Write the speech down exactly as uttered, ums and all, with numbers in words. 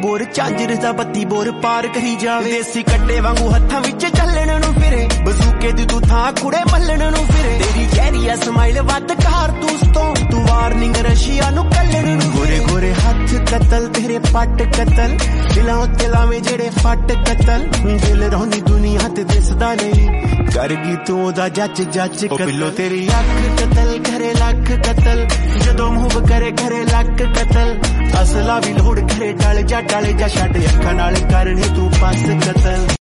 Bore झांजर दा बत्ती bore पार करी जावे देसी कट्टे वांगू हत्थां विच चलण नूं फिरे बसूके दी तू थां कुड़े मल्लण नूं फिरे तेरी गहरी स्माइल वध कारतूस तो तू वार्निंग रशिया नूं कल्लण नूं गोरे गोरे हथ कतल तेरे पट कतल दिलां उत्ते लावें जेड़े फट कतल दिल रौंदी दुनिया ते दिसदा नहीं कर गई तू ओदा जच जच कतल तेरी अख कतल करे लख कतल जदों मूव करे करे लक कतल असला भी लोड़ करे टल जा टल जा छड्ड अखां नाल करनी तू पास कतल।